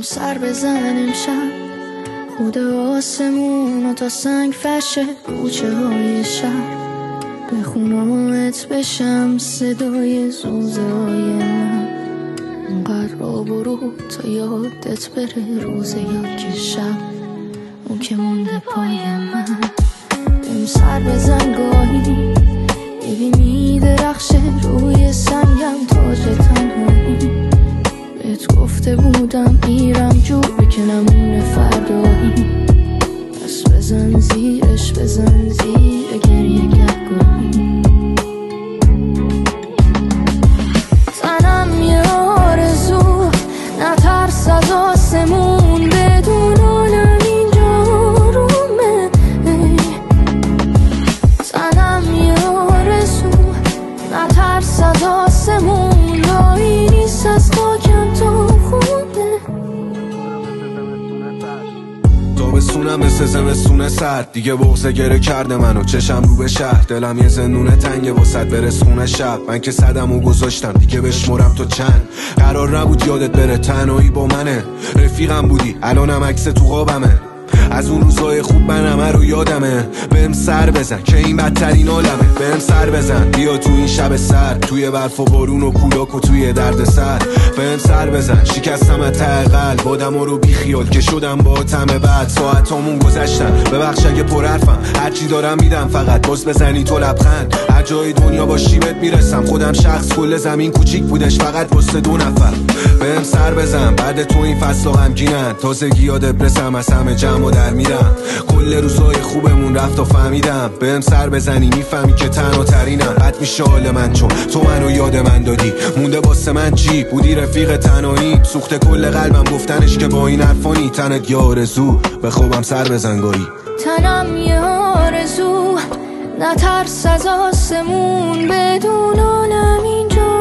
سر بزن امشب خود آسمون و تا سنگ فشه کوچه های شهر به خونه‌هات بشم صدای زوزه های من اونقدر را برو تا یادت بره روز یا که شب اون که مونده پای من بهم سر بزن گاهی ببینی درخشه روی سنگم تاج تنهایی بهت گفته بودم میرم جوری که نمونه فردایی پس بزن زیرش بزن زیر گریه گهگاهی تنم یه آرزو نترس از آسمون بدون آنم اینجا رومه تنم یه آرزو نترس از آسمون راهی نیست از خاکم تا خونه تابستونم مثل زمستون سرد دیگه بغضه گره کرده منو چشم رو به شهر دلم یه زندونه تنگه واسط برس خونه شب من که صدمو گذاشتم دیگه بشمرم تو چند قرار نبود یادت بره تنهایی با منه رفیقم بودی الانم عکس تو خوابمه از اون روزای خوب من همه رو یادمه بهم سر بزن که این بدترین عالمه بهم سر بزن بیا تو این شب سرد توی برف و بارون و کولاک و توی درد سر بهم سر بزن شکستم از ته قلب بادمو رو بی خیال که شدم با تمه بعد ساعتامون گذشتن ببخش اگه پر حرفم هرچی دارم میدم فقط باز بزنی تو لبخند هر جای دنیا باشی بهت میرسم خودم شخص کل زمین کوچیک بودش فقط واسه دو نفر بهم سر بزن بعد تو این فصل غمگینن تازگی یاد برسم از همه جمع در میرم کل روزای خوبمون رفت و فهمیدم بهم سر بزنی میفهمی که تنها ترینم بد میشه حال من چون تو منو یاد من دادی مونده واسه من چی بودی رفیق تنهایی سوخت کل قلبم گفتنش که با این حرفانی تنت یه آرزو به خوابم سر بزن گاهی تنم یه آرزو نترس از آسمون بدون آنم اینجا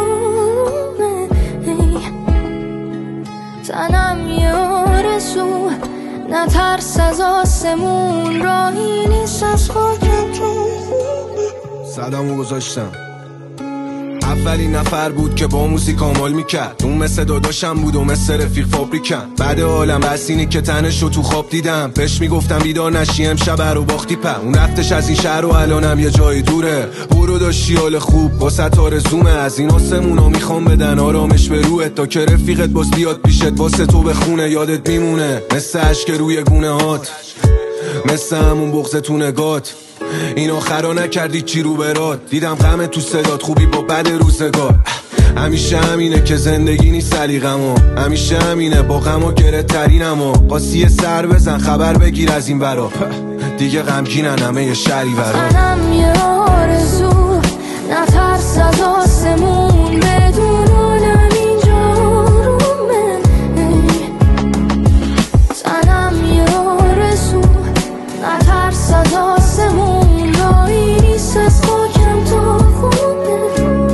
تنم یه آرزو نترس از آسمون راهی نیست از خاکم صدامو گذاشتم اولین نفر بود که با موزیک آمال میکرد اون مثل داداشم بود و مثل رفیق فابریکم بعد عالم بس اینی که تنشو تو خواب دیدم بهش میگفتم بیدار نشی امشب رو باختی اون رفتش از این شهر و الانم یه جای دوره برو داشتی حال خوب واسه آرزومه از این آسمونا میخوام بدن آرامش به روحت تا که رفیقت باز بیاد پیشت واسه تو بخونه یادت میمونه مثل عشق روی گونه هات مثل همون بغض تو نگات این آخرا نکردی چی رو برات دیدم غم تو صدات خوبی با بد روزگار همیشه همینه که زندگی نیست سلیقمو همیشه همینه با غم و گره ترینمو قاسی سر بزن خبر بگیر از این برا دیگه غمگینن همه یه شهری برا تنم یه آرزو نترس از آسمون بدون آنم اینجا رومه تنم یه آرزو نترس از آسمون راهی نیست از خاکم تا خونه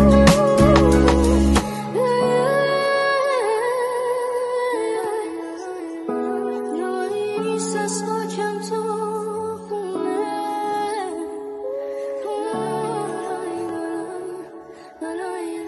راهی نیست از خاکم تا خونه